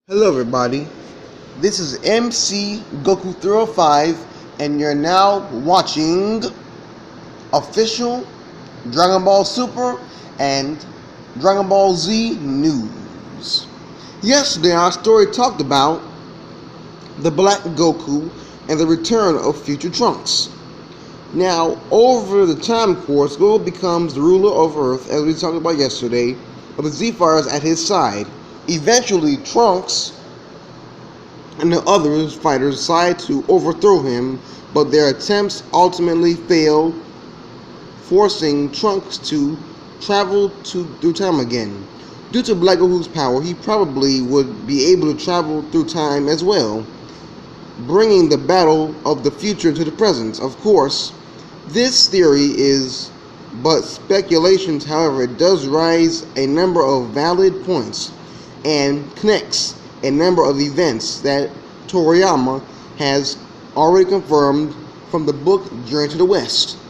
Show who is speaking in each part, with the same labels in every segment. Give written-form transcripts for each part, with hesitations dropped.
Speaker 1: Hello everybody, this is MC Goku 305 and you're now watching official Dragon Ball Super and Dragon Ball Z news. Yesterday our story talked about the Black Goku and the return of future Trunks. Now, over the time course, Goku becomes the ruler of Earth, as we talked about yesterday, with the Z-Fighters at his side. Eventually, Trunks and the other fighters decide to overthrow him, but their attempts ultimately fail, forcing Trunks to travel through time again. Due to Black Goku's power, he probably would be able to travel through time as well, bringing the battle of the future to the present. Of course, this theory is but speculations, however, it does raise a number of valid points and connects a number of events that Toriyama has already confirmed from the book Journey to the West.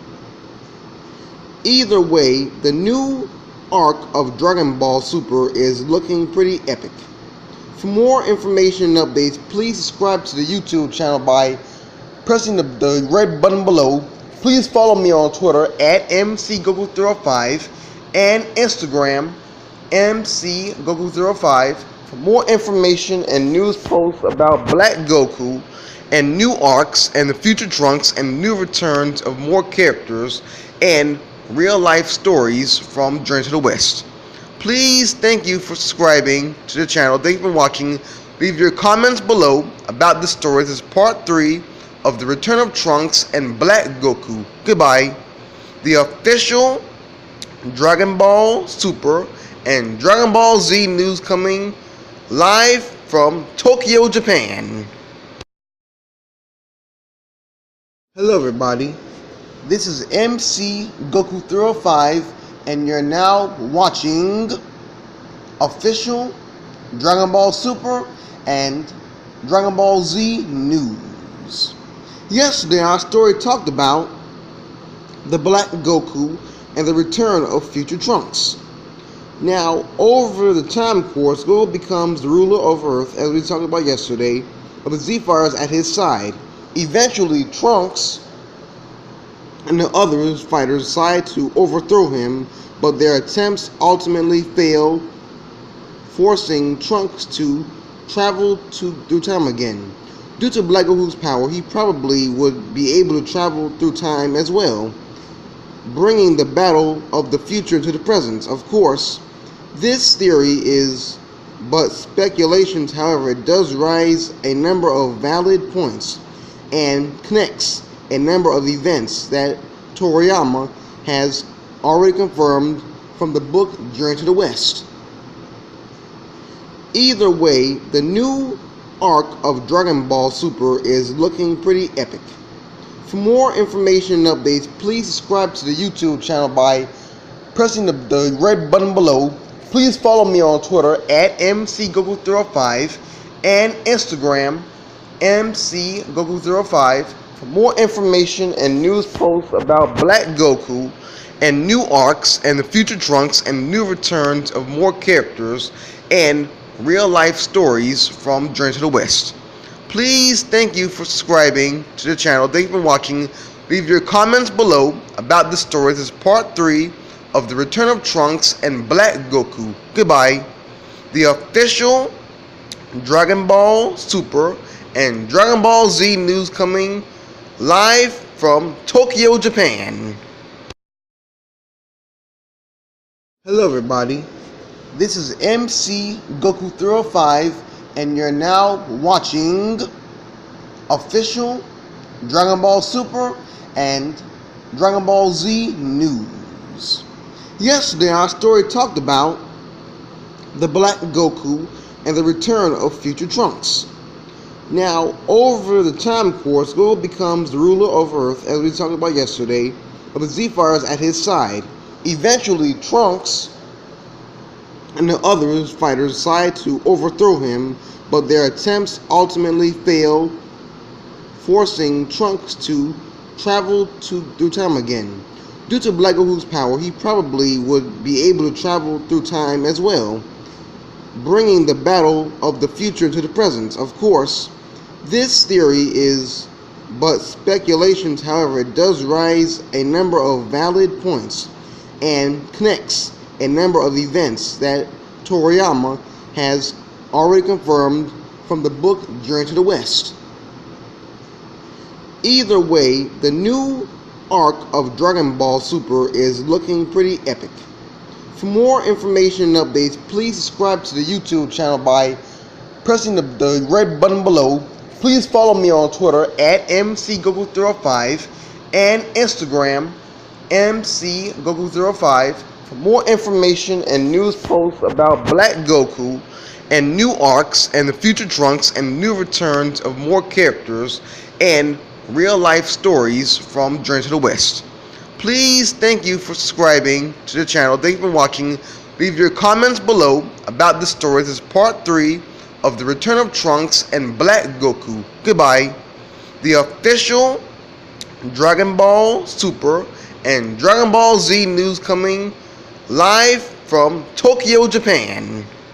Speaker 1: Either way, the new arc of Dragon Ball Super is looking pretty epic. For more information and updates, please subscribe to the YouTube channel by pressing the red button below. Please follow me on Twitter at MCGoku305 and Instagram MCGoku305 for more information and news posts about Black Goku and new arcs and the future Trunks and new returns of more characters and real life stories from Journey to the West. Please thank you for subscribing to the channel. Thank you for watching. Leave your comments below about the stories. This is part 3 of the return of Trunks and Black Goku. Goodbye. The official Dragon Ball Super and Dragon Ball Z news coming live from Tokyo, Japan. Hello everybody, this is MC Goku 305 and you're now watching official Dragon Ball Super and Dragon Ball Z news. Yesterday our story talked about the Black Goku and the return of future Trunks. Now, over the time course, Goku becomes the ruler of Earth, as we talked about yesterday, with the Z-Fighters at his side. Eventually, Trunks and the other fighters decide to overthrow him, but their attempts ultimately fail, forcing Trunks to travel through time again. Due to Black Goku's power, he probably would be able to travel through time as well, bringing the battle of the future to the present. Of course, this theory is but speculations, however, it does raise a number of valid points and connects a number of events that Toriyama has already confirmed from the book Journey to the West. Either way, the new arc of Dragon Ball Super is looking pretty epic. For more information and updates, please subscribe to the YouTube channel by pressing the red button below. Please follow me on Twitter at MCGoku305 and Instagram MCGoku305 for more information and news posts about Black Goku and new arcs and the future Trunks and new returns of more characters and real life stories from Journey to the West. Please thank you for subscribing to the channel. Thank you for watching. Leave your comments below about the stories. This is part 3 of the return of Trunks and Black Goku. Goodbye. The official Dragon Ball Super and Dragon Ball Z news coming live from Tokyo, Japan. Hello everybody, this is MC Goku 305 and you're now watching official Dragon Ball Super and Dragon Ball Z news. Yesterday our story talked about the Black Goku and the return of future Trunks. Now, over the time course, Goku becomes the ruler of Earth, as we talked about yesterday, with the Z-Fighters at his side. Eventually, Trunks and the other fighters decide to overthrow him, but their attempts ultimately fail, forcing Trunks to travel through time again. Due to Black Goku's power, he probably would be able to travel through time as well, bringing the battle of the future to the present. Of course, this theory is but speculations, however, it does raise a number of valid points and connects a number of events that Toriyama has already confirmed from the book Journey to the West. Either way, the new arc of Dragon Ball Super is looking pretty epic. For more information and updates, please subscribe to the YouTube channel by pressing the red button below. Please follow me on Twitter at MCGoku305 and Instagram MCGoku305 for more information and news posts about Black Goku and new arcs and the future Trunks and new returns of more characters and real life stories from Journey to the West. Please thank you for subscribing to the channel. Thank you for watching. Leave your comments below about the stories. This is part 3 of the return of Trunks and Black Goku. Goodbye. The official Dragon Ball Super and Dragon Ball Z news coming live from Tokyo, Japan.